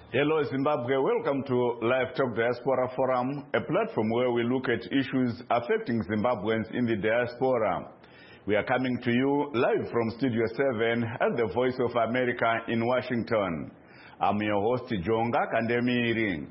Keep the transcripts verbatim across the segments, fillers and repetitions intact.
Hello Zimbabwe, welcome to Live Talk Diaspora Forum, a platform where we look at issues affecting Zimbabweans in the diaspora. We are coming to you live from Studio seven at the Voice of America in Washington. I'm your host, Jonga Kandemiri.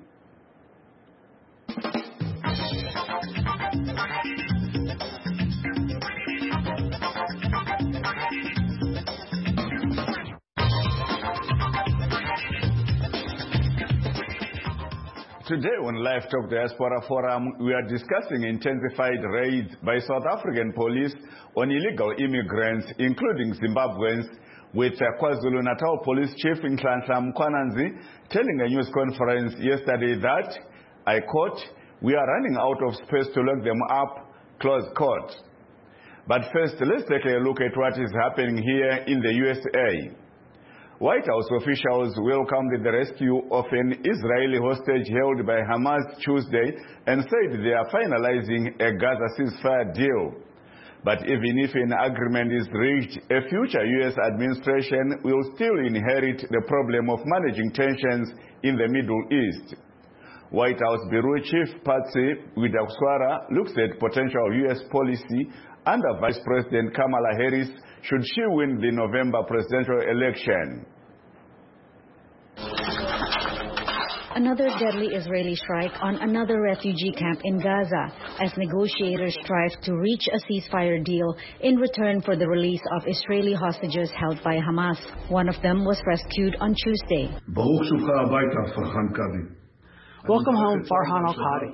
Today on Live Talk Diaspora Forum, we are discussing intensified raids by South African police on illegal immigrants, including Zimbabweans, with KwaZulu-Natal Police Chief Nhlanhla Mkhwananzi telling a news conference yesterday that, I quote, "We are running out of space to lock them up," close quote. But first, let's take a look at what is happening here in the U S A. White House officials welcomed the rescue of an Israeli hostage held by Hamas Tuesday and said they are finalizing a Gaza ceasefire deal. But even if an agreement is reached, a future U S administration will still inherit the problem of managing tensions in the Middle East. White House Bureau Chief Patsy Widakuswara looks at potential U S policy under Vice President Kamala Harris should she win the November presidential election. Another deadly Israeli strike on another refugee camp in Gaza as negotiators strive to reach a ceasefire deal in return for the release of Israeli hostages held by Hamas. One of them was rescued on Tuesday. Welcome home, Farhan al-Qadi.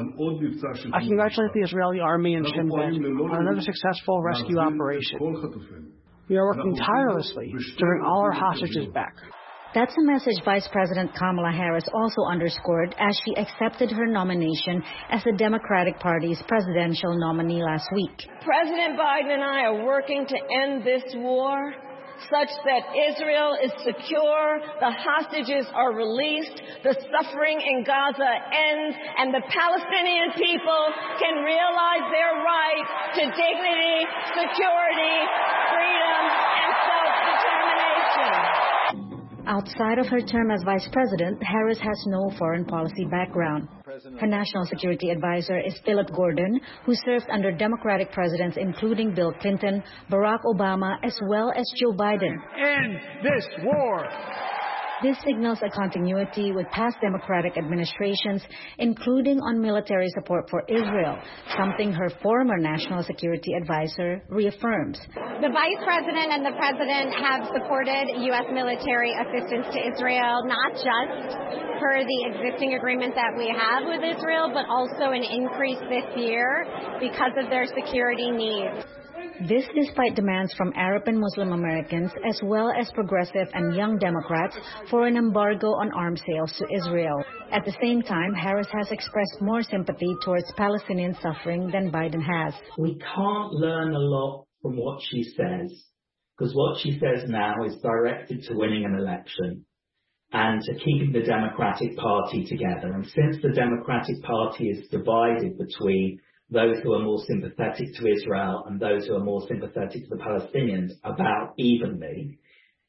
I congratulate the Israeli army and Shin Bet on another successful rescue operation. We are working tirelessly to bring all our hostages back. That's a message Vice President Kamala Harris also underscored as she accepted her nomination as the Democratic Party's presidential nominee last week. President Biden and I are working to end this war such that Israel is secure, the hostages are released, the suffering in Gaza ends, and the Palestinian people can realize their right to dignity, security, freedom, and self-determination. Outside of her term as vice president, Harris has no foreign policy background. Her national security advisor is Philip Gordon, who served under Democratic presidents including Bill Clinton, Barack Obama, as well as Joe Biden. End this war! This signals a continuity with past Democratic administrations, including on military support for Israel, something her former national security advisor reaffirms. The vice president and the president have supported U S military assistance to Israel, not just per the existing agreement that we have with Israel, but also an increase this year because of their security needs. This despite demands from Arab and Muslim Americans as well as progressive and young Democrats for an embargo on arms sales to Israel. At the same time, Harris has expressed more sympathy towards Palestinian suffering than Biden has. We can't learn a lot from what she says, because what she says now is directed to winning an election and to keeping the Democratic Party together. And since the Democratic Party is divided between those who are more sympathetic to Israel and those who are more sympathetic to the Palestinians about evenly,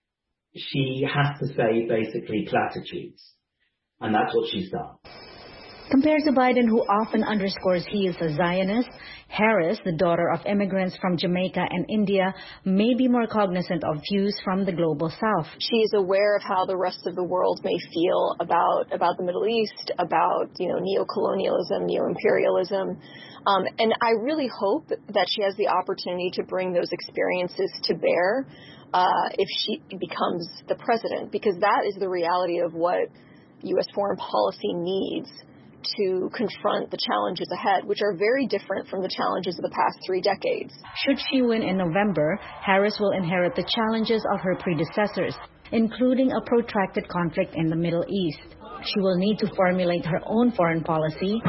she has to say basically platitudes. And that's what she's done. Compared to Biden, who often underscores he is a Zionist, Harris, the daughter of immigrants from Jamaica and India, may be more cognizant of views from the global South. She is aware of how the rest of the world may feel about, about the Middle East, about, you know, neo-colonialism, neo-imperialism. Um, and I really hope that she has the opportunity to bring those experiences to bear uh, if she becomes the president, because that is the reality of what U S foreign policy needs to confront the challenges ahead, which are very different from the challenges of the past three decades. Should she win in November, Harris will inherit the challenges of her predecessors, including a protracted conflict in the Middle East. She will need to formulate her own foreign policy,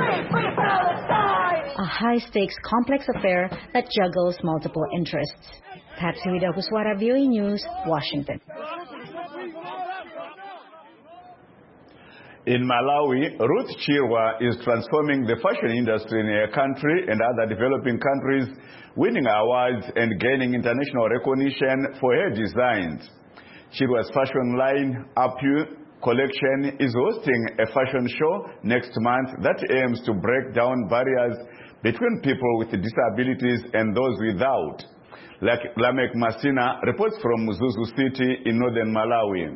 a high-stakes, complex affair that juggles multiple interests. Patsy Widakuswara, V O A News, Washington. In Malawi, Ruth Chirwa is transforming the fashion industry in her country and other developing countries, winning awards and gaining international recognition for her designs. Chirwa's fashion line, Apu, collection is hosting a fashion show next month that aims to break down barriers between people with disabilities and those without. Like Lamek Masina reports from Zuzu City in northern Malawi.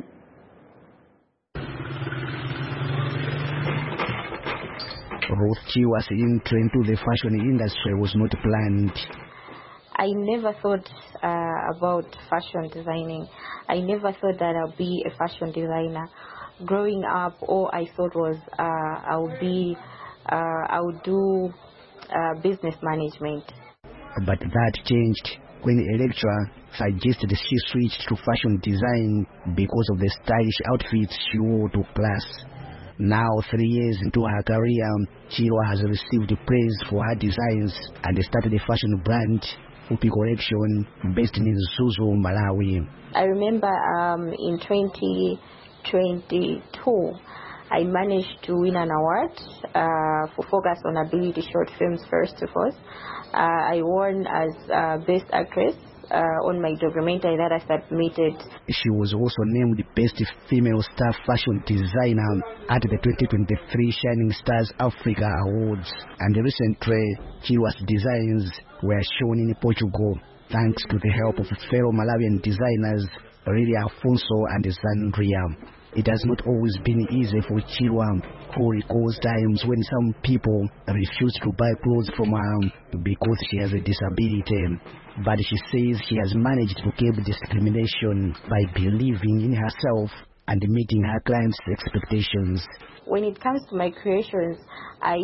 Ruth Chiwa's entry into the fashion industry was not planned. I never thought uh, about fashion designing. I never thought that I'll be a fashion designer. Growing up, all I thought was uh, I'll be, uh, I'll do uh, business management. But that changed when a lecturer suggested she switch to fashion design because of the stylish outfits she wore to class. Now, three years into her career, Chirwa has received praise for her designs and started a fashion brand, Upi Collection, based in Zuzu, Malawi. I remember um, in twenty twenty-two, I managed to win an award uh, for Focus on Ability Short Films First of all. Uh, I won as uh, Best Actress uh, on my documentary that I submitted. She was also named Best Female Star Fashion Designer at the twenty twenty-three Shining Stars Africa Awards. And recently, Chirwa's designs were shown in Portugal thanks to the help of fellow Malawian designers Aurelia Afonso and Zandria. It has not always been easy for Chirwa, who recalls times when some people refused to buy clothes from her because she has a disability. But she says she has managed to keep discrimination by believing in herself and meeting her clients' expectations. When it comes to my creations, I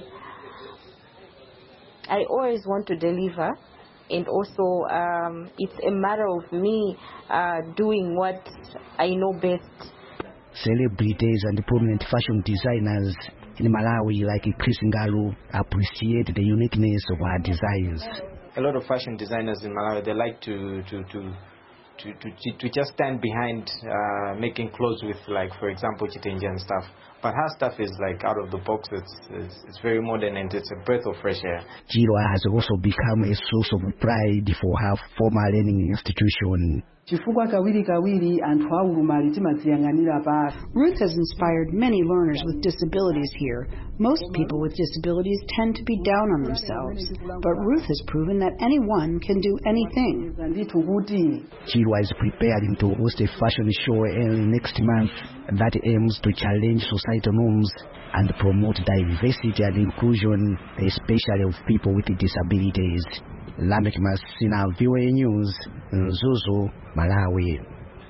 I always want to deliver, and also um, it's a matter of me uh, doing what I know best. Celebrities and prominent fashion designers in Malawi, like Chris Ngalu, appreciate the uniqueness of her designs. A lot of fashion designers in Malawi, they like to to to to to, to just stand behind uh, making clothes with, like, for example, Chitenje and stuff. But her stuff is like out of the box. It's, it's it's very modern and it's a breath of fresh air. Chirwa has also become a source of pride for her former learning institution. Ruth has inspired many learners with disabilities here. Most people with disabilities tend to be down on themselves, but Ruth has proven that anyone can do anything. Chirwa is preparing to host a fashion show early next month that aims to challenge societal norms and promote diversity and inclusion, especially of people with disabilities. Lamek Masina, V O A News, Zuzu, Malawi.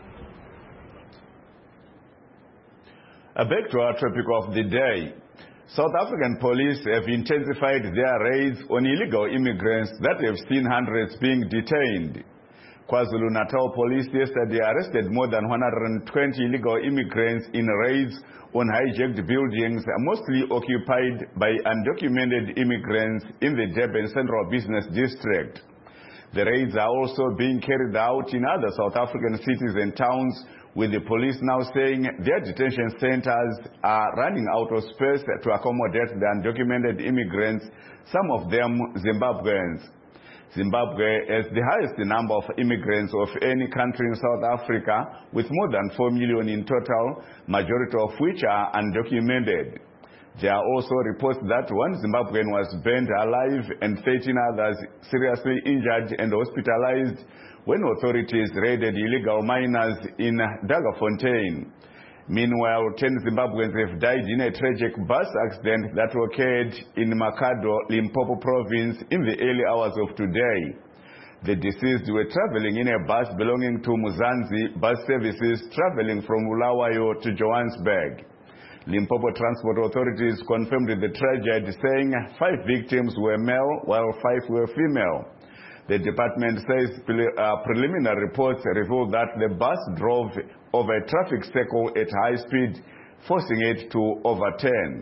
Uh, back to our topic of the day. South African police have intensified their raids on illegal immigrants that have seen hundreds being detained. KwaZulu-Natal police yesterday arrested more than one hundred twenty illegal immigrants in raids on hijacked buildings, mostly occupied by undocumented immigrants in the Durban Central Business District. The raids are also being carried out in other South African cities and towns, with the police now saying their detention centers are running out of space to accommodate the undocumented immigrants, some of them Zimbabweans. Zimbabwe has the highest number of immigrants of any country in South Africa, with more than four million in total, majority of which are undocumented. There are also reports that one Zimbabwean was burned alive and thirteen others seriously injured and hospitalized when authorities raided illegal miners in Daggafontein. Meanwhile, ten Zimbabweans have died in a tragic bus accident that occurred in Makhado, Limpopo province in the early hours of today. The deceased were traveling in a bus belonging to Muzanzi Bus Services, traveling from Bulawayo to Johannesburg. Limpopo Transport Authorities confirmed the tragedy, saying five victims were male while five were female. The department says pre uh, preliminary reports reveal that the bus drove over a traffic circle at high speed, forcing it to overturn.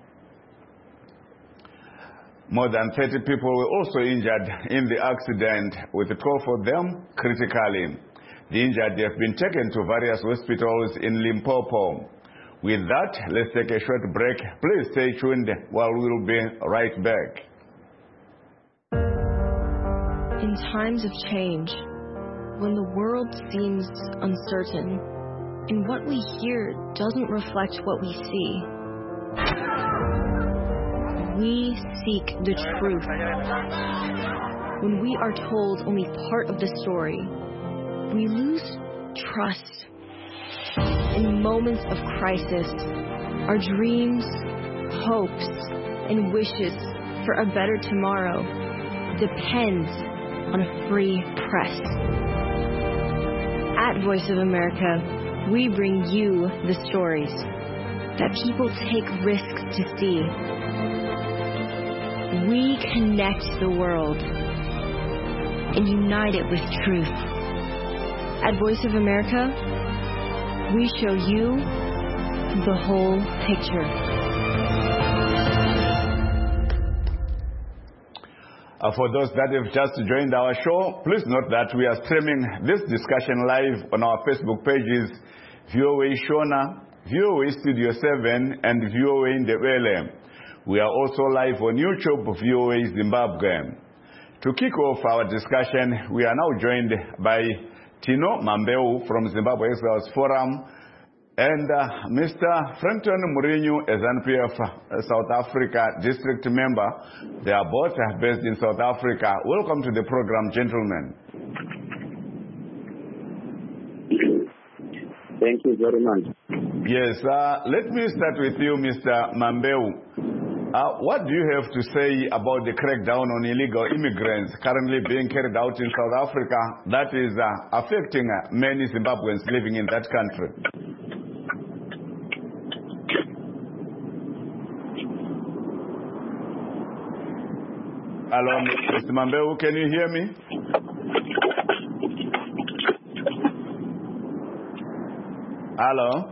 More than thirty people were also injured in the accident, with twelve of them critically. The injured have been taken to various hospitals in Limpopo. With that, let's take a short break. Please stay tuned while we'll be right back. In times of change, when the world seems uncertain, and what we hear doesn't reflect what we see. We seek the truth. When we are told only part of the story, we lose trust. In moments of crisis, our dreams, hopes, and wishes for a better tomorrow depends on a free press. At Voice of America, we bring you the stories that people take risks to see. We connect the world and unite it with truth. At Voice of America, we show you the whole picture. Uh, for those that have just joined our show, please note that we are streaming this discussion live on our Facebook pages, V O A Shona, V O A Studio seven, and V O A Ndebele. We are also live on YouTube, V O A Zimbabwe. To kick off our discussion, we are now joined by Tino Mambeu from Zimbabwe Exiles Forum and uh, Mister Frankton Mourinho, a Z N P F uh, South Africa district member. They are both uh, based in South Africa. Welcome to the program, gentlemen. Thank you very much. Yes, uh, let me start with you, Mister Mambeu. Uh, what do you have to say about the crackdown on illegal immigrants currently being carried out in South Africa that is uh, affecting uh, many Zimbabweans living in that country? Hello, Mister Mambeu, can you hear me? Hello?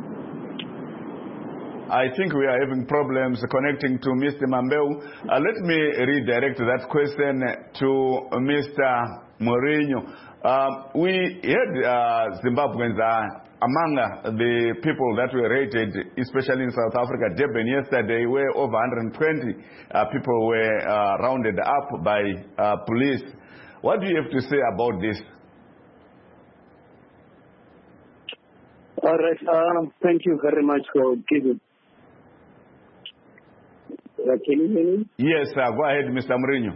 I think we are having problems connecting to Mister Mambeu. Uh, let me redirect that question to Mister Mourinho. Uh, we had uh, Zimbabweans uh, among uh, the people that were rated, especially in South Africa. Durban yesterday, where over one hundred twenty uh, people were uh, rounded up by uh, police. What do you have to say about this? All right. Uh, thank you very much for giving. Uh, can you hear me? Yes, uh, go ahead, Mister Mourinho.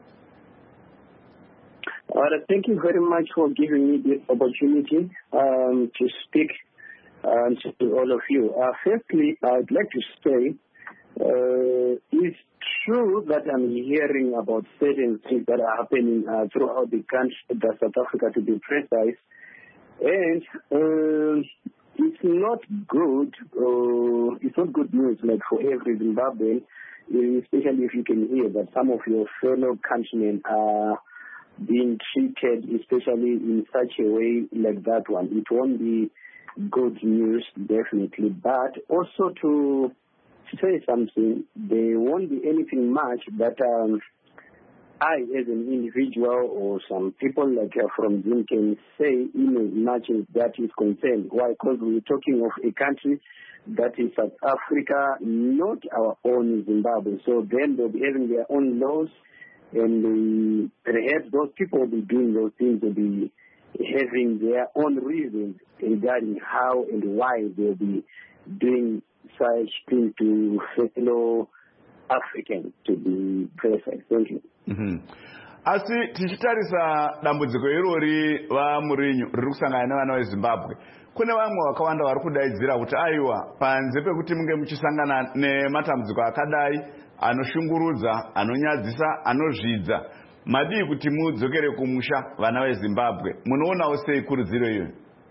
All right, thank you very much for giving me this opportunity um, to speak um, to all of you. Uh, firstly, I'd like to say uh, it's true that I'm hearing about certain things that are happening uh, throughout the country, the South Africa to be precise, and uh, it's not good. Uh, it's not good news, like for every Zimbabwean, especially if you can hear that some of your fellow countrymen are being treated, especially in such a way like that one. It won't be good news, definitely. But also to say something, there won't be anything much that um, I, as an individual, or some people like uh, from Zim can say in as much as that is concerned. Why? Because we're talking of a country that is South Africa, not our own Zimbabwe. So then they'll be having their own laws, and uh, perhaps those people will be doing those things, will be having their own reasons regarding how and why they'll be doing such things to fellow Africans, to be precise. Thank you. Mm-hmm. Asi tichitarisa dambudziko irori va Mourinho riri kusangana nevana veZimbabwe, kune vamwe vakawanda vari kudaidzira kuti aiwa panze pekuti munge muchisangana nematambudziko akadai anoshungurudza, anonyadzisa, anozvidza, madii kuti mudzokere kumusha vana veZimbabwe. Munoonawo sei kurudziro iyoyo?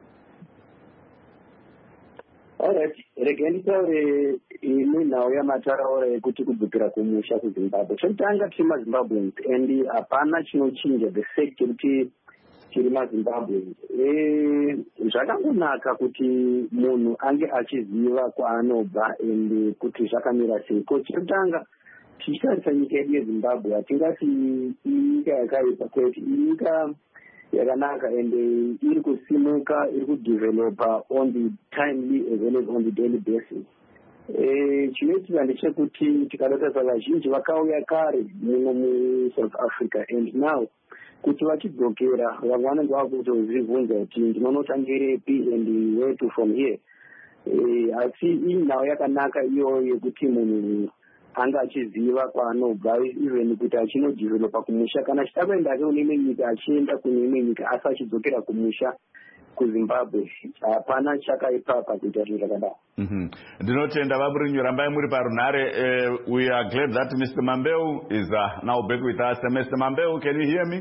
Alright, rega nditaure ine nhau yamataraura yekuti kudzokera kumusha kuZimbabwe. Chotanga tiri maZimbabweans and hapana chinochinja the fact yekuti tiri maZimbabweans. Zvakangonaka kuti munhu ange achiziva kwaanobva and kuti zvakamira sei. Ko chotanga tichitarisa nyika yedu yeZimbabwe hatingati inyika yakaipa, kwete inyika yakanaka and iri kusimuka, iri kudevelopa on the timely as well as on the daily basis. Chinoitika ndechekuti tikadota vazhinji vakauya kare muno muSouth Africa and now kuti vachidzokera vamwe vanenge vakutozvibvunza kuti ndinonotangirepi and where to from here. Asi inhau yakanaka iyo yekuti munhu anga achiziva kwaanobva even kuti achinodevelopa kumusha kana achida kuenda kune imwe nyika achienda kune imwe nyika asi achidzokera kumusha kuZimbabwe hapana chakaipa pakuita zviro zvakadaro. Ndinotenda vaburinyu rambai muri parunhare. We are glad that Mister Mambeu is uh, now back with us. Uh, Mister Mambeu, can you hear me?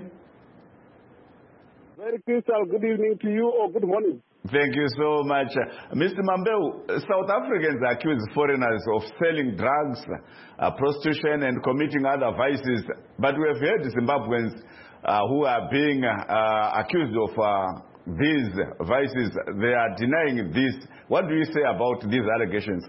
Very crystal. Good evening to you or good morning. Thank you so much. Uh, Mister Mambeu, South Africans accuse foreigners of selling drugs, uh, prostitution and committing other vices. But we have heard Zimbabweans uh, who are being uh, accused of uh, these vices. They are denying this. What do you say about these allegations?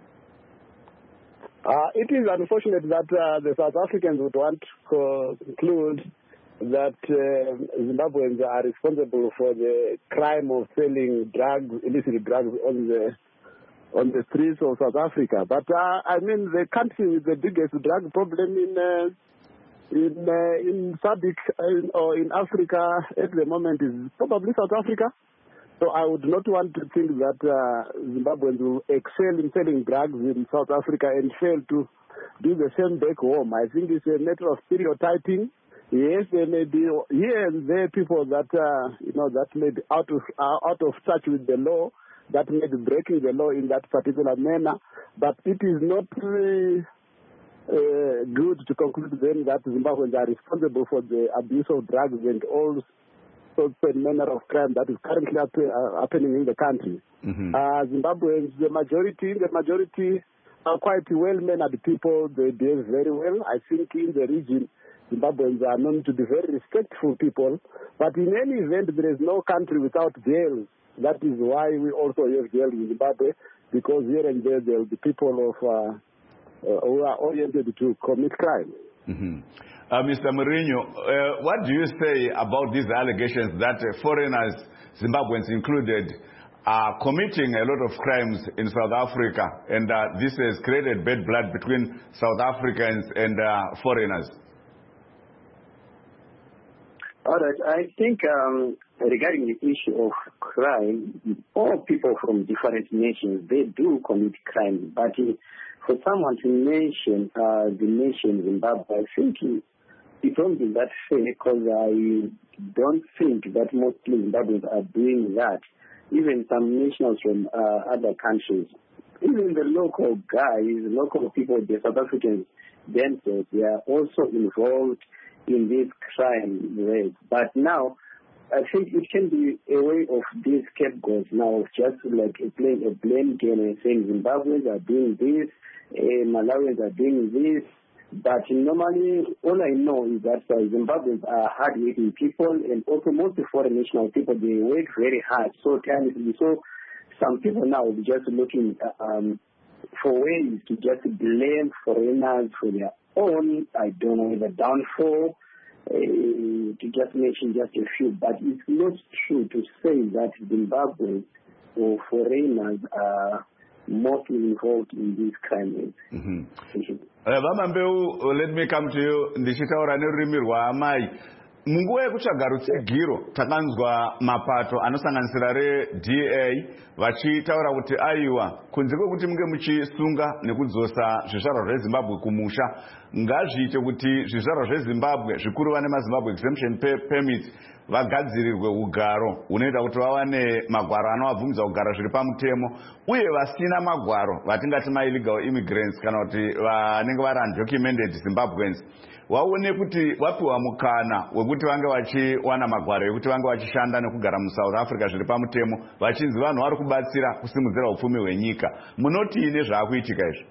Uh, it is unfortunate that uh, the South Africans would want to conclude that uh, Zimbabweans are responsible for the crime of selling drugs, illicit drugs on the on the streets of South Africa. But uh, I mean, the country with the biggest drug problem in uh, in uh, in SADC uh, or in Africa at the moment is probably South Africa. So I would not want to think that uh, Zimbabweans will excel in selling drugs in South Africa and fail to do the same back home. I think it's a matter of stereotyping. Yes, there may be here and there people that uh, you know that may be out of uh, out of touch with the law, that may be breaking the law in that particular manner. But it is not really uh, good to conclude then that Zimbabweans are responsible for the abuse of drugs and all sorts and manner of crime that is currently uh, happening in the country. Mm-hmm. uh, Zimbabweans, the majority, the majority are quite well-mannered people. They behave very well. I think in the region, Zimbabweans are known to be very respectful people. But in any event, there is no country without jails. That is why we also have jails in Zimbabwe, because here and there there will be people of uh, uh, who are oriented to commit crime. Mm-hmm. uh, Mister Mourinho, uh, what do you say about these allegations that uh, foreigners, Zimbabweans included, are committing a lot of crimes in South Africa, and uh, this has created bad blood between South Africans and uh, foreigners? All right. I think um, regarding the issue of crime, all people from different nations, they do commit crime. But uh, for someone to mention uh, the nation Zimbabwe, I think it won't be that fair, because I don't think that most Zimbabweans are doing that. Even some nationals from uh, other countries, even the local guys, local people, the South Africans themselves, they are also involved in this crime rate. But now, I think it can be a way of these scapegoats now, just like playing a blame game and saying Zimbabweans are doing this, uh, Malawians are doing this. But normally, all I know is that uh, Zimbabweans are hard-working people, and also most foreign national people, they work very hard. So, so some people now will be just looking um, for ways to just blame foreigners for their own, I don't know, the downfall, uh, to just mention just a few. But it's not true to say that Zimbabwe or foreigners are mostly involved in these crimes. Mm-hmm. Vamambeu, let me come to you. Ndichitaura nerurimi rwaamai. Munguva yekutsvaga rutsigiro takanzwa mapato anosanganisira reD A vachitaura kuti aiwa kunze kwekuti munge muchisunga nekudzosa zvizvarwa zveZimbabwe kumusha, ngazviite kuti zvizvarwa zveZimbabwe zvikuru vane maZimbabwe exemption permit vagadzirirwe ugaro unoita kuti vawane magwaro anovabvumidza kugara zviri pamutemo, uye vasina magwaro vatingati ma-illegal immigrants kana kuti vanenge vari undocumented Zimbabweans waone kuti wapiwa mukana wekuti vange vachiwana magwaro ekuti vange vachishanda nekugara muSouth Africa zviri pamutemo, vachinzi vanhu vari kubatsira kusimudzira upfumi hwenyika. Munoti nezvaakuitika izvi?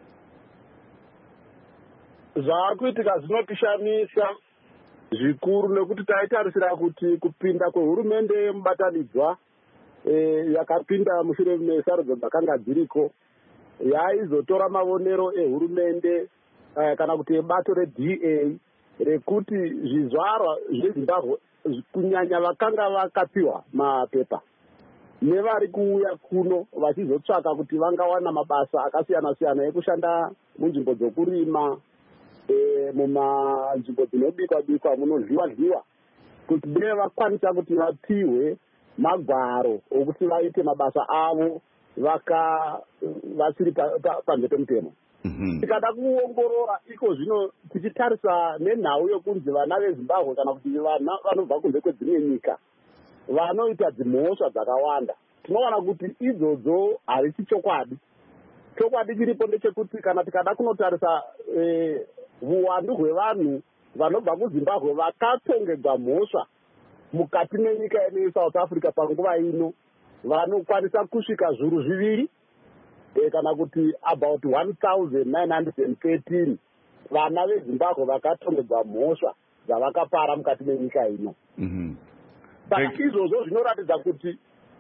Zvaakuitika zvinotishamisa zvikuru, nekuti taitarisira kuti kupinda kwehurumende yemubatanidzwa e, yakapinda mushure mesarudzo dzakanga dziriko yaizotora maonero ehurumende e, kana kuti ebato reD A rekuti zvizvarwa zveZimbabwe kunyanya vakanga vakapiwa mapepa nevari kuuya kuno vachizotsvaka kuti vangawana mabasa akasiyana siyana ekushanda munzvimbo dzokurima, e, mumanzvimbo dzinobikwa bikwa munodliwa dliwa, kuti deve vakwanisa kuti vapiwe magwaro okuti vaite mabasa avo vaka vasiri panze pemutemo. Tikada kuongorora iko zvino tichitarisa nenhau yokunzi vana veZimbabwe kana kuti vana vanobva kunze kwedzimwe nyika vanoita dzimhosva dzakawanda, tinoona kuti idzodzo harisi chokwadi. Chokwadi chiripo ndechekuti kana tikada kunotarisa uwandu hwevanhu vanobva kuZimbabwe vakatongedzwa mhosva mukati menyika yedu yeSouth Africa panguva ino vanokwanisa kusvika zviuru zviviri kana kuti about one thousand nine hundred thirteen vana veZimbabwe vakatongedzwa mhosva dzavakapara mukati menyika ino. Saka izvozvo zvinoratidza kuti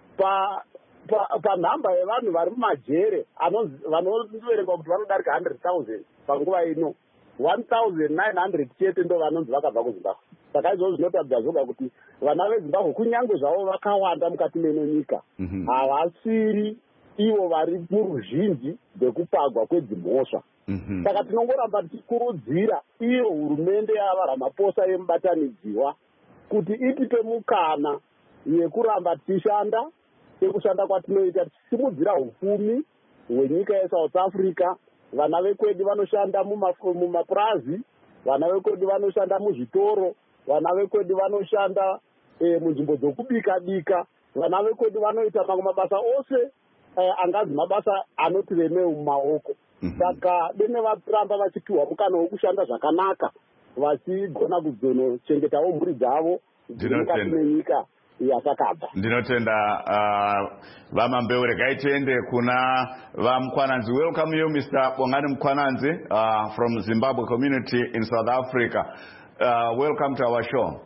panhamba yevanhu vari mumajere vanoverengwa kuti vanodarika one hundred thousand panguva ino one thousand nine hundred chete ndo vanonzi vakabva kuZimbabwe. Saka izvozvo zvinotaridza zvoga kuti vana veZimbabwe kunyange zvavo vakawanda mukati meno nyika havasiri ivo vari muruzhinji rwekupagwa kwedzimhosva. Saka tinongoramba tichikurudzira iyo hurumende yavaRamaphosa yemubatanidziwa kuti itipe mukana yekuramba tichishanda sekushanda kwatinoita tichisimudzira upfumi hwenyika yeSouth Africa. Vana vekwedu vanoshanda mumapurazi, vana vekwedu vanoshanda muzvitoro, vana vekwedu vanoshanda munzvimbo dzokubika bika, vana vekwedu vanoita mamwe mabasa ose angazi mabasa anoti remeu mumaoko. Saka dene varamba vachipiwa mukana wekushanda zvakanaka vachigona kuzonochengetawo mhuri dzavo mukati menyika yatakabva. Ndinotenda vamambeu regai tiende kuna vaMkwananzi. Welcome you Mister Bongani Mkwananzi uh, from Zimbabwe community in South Africa. Uh, welcome to our show.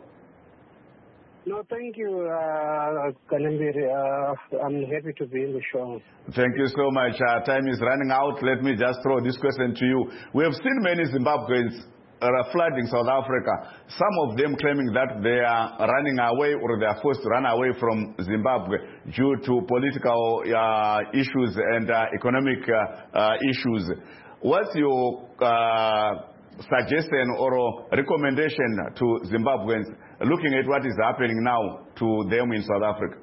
No, thank you, uh, Kanembiri. Uh, I'm happy to be in the show. Thank you so much. Uh, time is running out. Let me just throw this question to you. We have seen many Zimbabweans uh, flooding South Africa. Some of them claiming that they are running away or they are forced to run away from Zimbabwe due to political uh, issues and uh, economic uh, uh, issues. What's your uh, suggestion or recommendation to Zimbabweans looking at what is happening now to them in South Africa?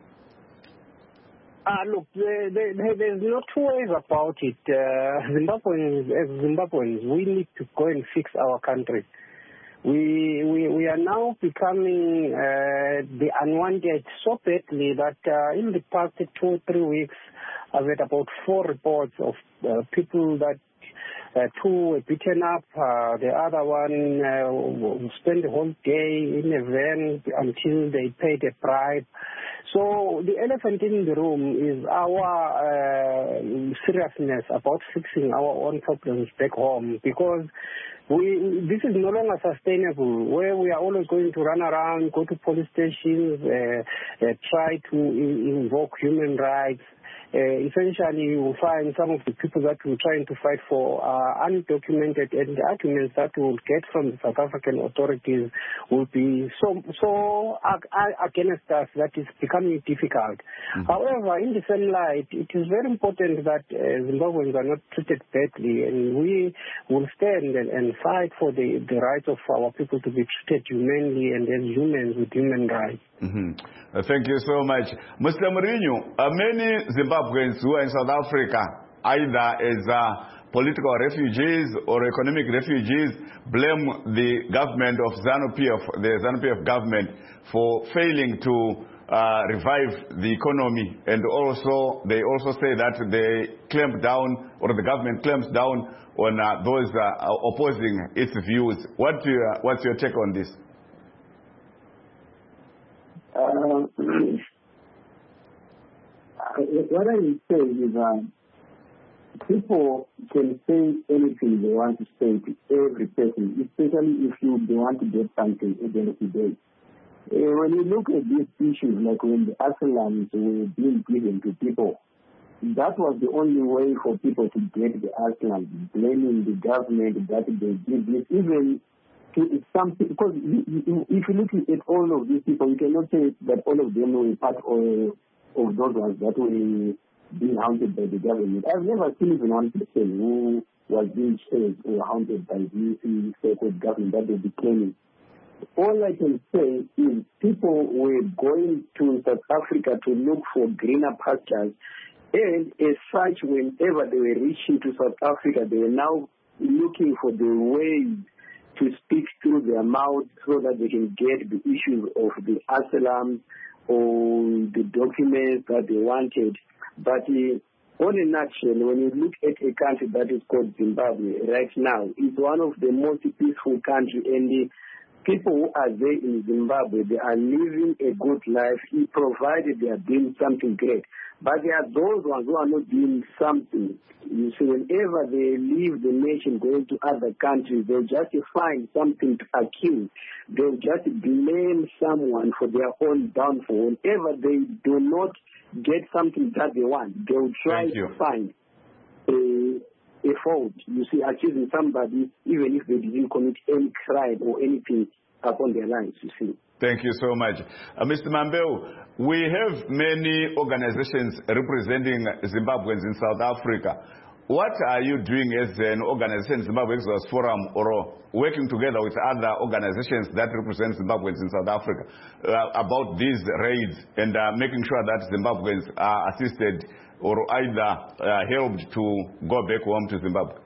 Uh, look, there, there, there's no two ways about it. Uh, Zimbabweans, as Zimbabweans, we need to go and fix our country. We we, we are now becoming uh, the unwanted so badly that uh, in the past two, three weeks, I've had about four reports of uh, people that Uh, two were beaten up, uh, the other one uh, spent the whole day in a van until they paid a bribe. So the elephant in the room is our uh, seriousness about fixing our own problems back home, because we this is no longer sustainable, where we are always going to run around, go to police stations, uh, uh, try to in- invoke human rights. Uh, essentially, you will find some of the people that we're trying to fight for are undocumented, and the arguments that we'll get from the South African authorities will be so so against us that it's becoming difficult. Mm-hmm. However, in the same light, it is very important that uh, Zimbabweans are not treated badly, and we will stand and, and fight for the, the rights of our people to be treated humanely and as humans with human rights. Mm-hmm. Uh, thank you so much. Mister Mourinho, uh, many Zimbabweans who are in South Africa, either as uh, political refugees or economic refugees, blame the government of ZANU-P F, the ZANU-P F government, for failing to uh, revive the economy. And also, they also say that they clamp down, or the government clamps down on uh, those uh, opposing its views. What do you, uh, what's your take on this? Uh, what I would say is uh, people can say anything they want to say to every person, especially if you they want to get something at the end of the day. Uh, when you look at these issues, like when the asylums were being given to people, that was the only way for people to get the asylum, blaming the government that they did this, even it's something, because if you look at all of these people, you cannot say that all of them were part of, of those ones that were being haunted by the government. I've never seen even one person who was being chased or haunted by this so-called government that they be claiming. all I can say is people were going to South Africa to look for greener pastures, and as such, whenever they were reaching to South Africa, they were now looking for the way to speak through their mouth so that they can get the issues of the asylum or the documents that they wanted. But uh, on a nutshell, when you look at a country that is called Zimbabwe right now, it's one of the most peaceful countries, and the people who are there in Zimbabwe, they are living a good life, provided they are doing something great. But there are those ones who are not doing something. You see, whenever they leave the nation going to other countries, they'll just find something to accuse. They'll just blame someone for their own downfall. Whenever they do not get something that they want, they'll try to find a, a fault. You see, accusing somebody even if they didn't commit any crime or anything upon their lives, you see. Thank you so much. Uh, Mister Mambeu, we have many organizations representing Zimbabweans in South Africa. What are you doing as an organization, Zimbabwe Exodus Forum, or working together with other organizations that represent Zimbabweans in South Africa uh, about these raids and uh, making sure that Zimbabweans are assisted or either uh, helped to go back home to Zimbabwe?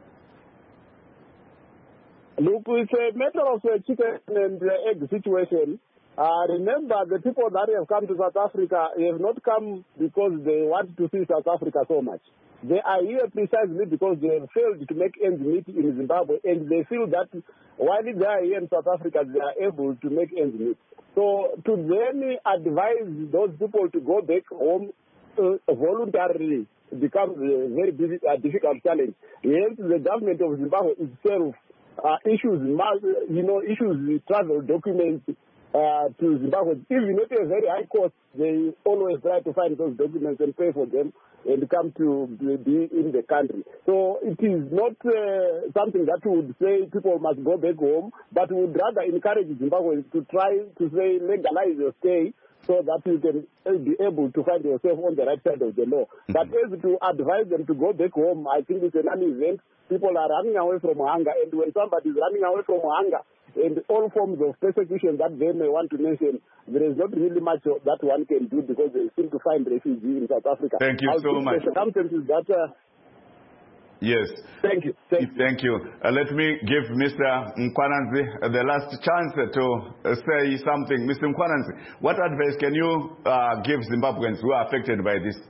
Look, it's a matter of a chicken and egg situation. Uh, remember, the people that have come to South Africa have not come because they want to see South Africa so much. They are here precisely because they have failed to make ends meet in Zimbabwe, and they feel that while they are here in South Africa, they are able to make ends meet. So to then advise those people to go back home uh, voluntarily becomes a very uh, difficult challenge. Hence, the government of Zimbabwe itself uh, issues, you know, issues travel documents Uh, to Zimbabwe, even at a very high cost. They always try to find those documents and pay for them and come to be in the country. So it is not uh, something that would say people must go back home, but would rather encourage Zimbabweans to try to say legalize your stay so that you can be able to find yourself on the right side of the law. Mm-hmm. But as to advise them to go back home, I think it's an event. People are running away from hunger, and when somebody is running away from hunger and all forms of persecution that they may want to mention, there is not really much that one can do because they seem to find refuge in South Africa. Thank you I'll so much. The circumstances that uh, Yes. Thank you. Thank, Thank you. Uh, let me give Mister Mkhwananzi uh, the last chance to uh, say something. Mister Mkhwananzi, what advice can you uh, give Zimbabweans who are affected by this?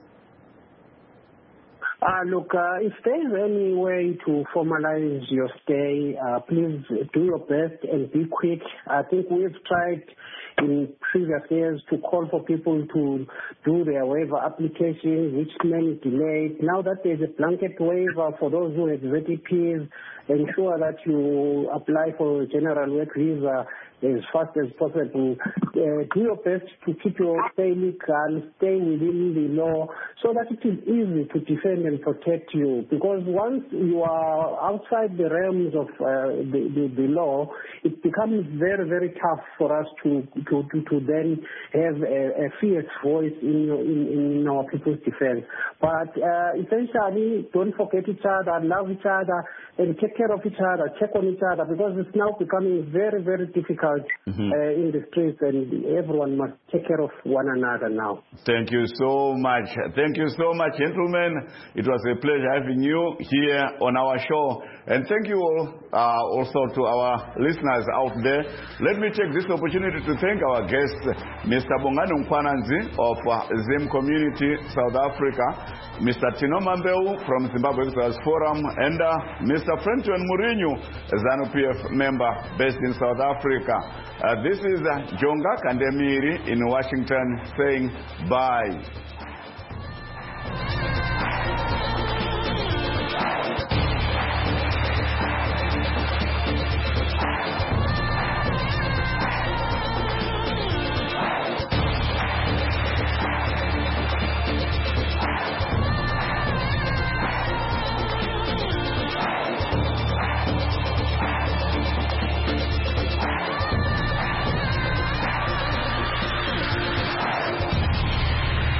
Uh, look, uh, if there is any way to formalize your stay, uh, please do your best and be quick. I think we've tried in previous years to call for people to do their waiver application, which many delayed. Now that there's a blanket waiver for those who have Z T Ps, ensure that you apply for a general work visa as fast as possible. Uh, do your best to keep your stay legal, stay within the law, so that it is easy to defend and protect you. Because once you are outside the realms of uh, the, the, the law, it becomes very, very tough for us to to, to, to then have a, a fierce voice in, in, in our people's defense. But uh, essentially, don't forget each other, love each other, and take care of each other, check on each other, because it's now becoming very, very difficult Mm-hmm. uh, in the streets, and everyone must take care of one another now. Thank you so much. Thank you so much, gentlemen. It was a pleasure having you here on our show. And thank you all uh, also to our listeners out there. Let me take this opportunity to thank our guest, Mister Bongani Mkhwananzi of uh, Zim Community, South Africa, Mister Tino Mambeu from Zimbabwe Exodus Forum, and uh, Mister Frenton Mourinho, ZANU P F member based in South Africa. Uh, this is uh, Jonga Kandemiri in Washington saying bye.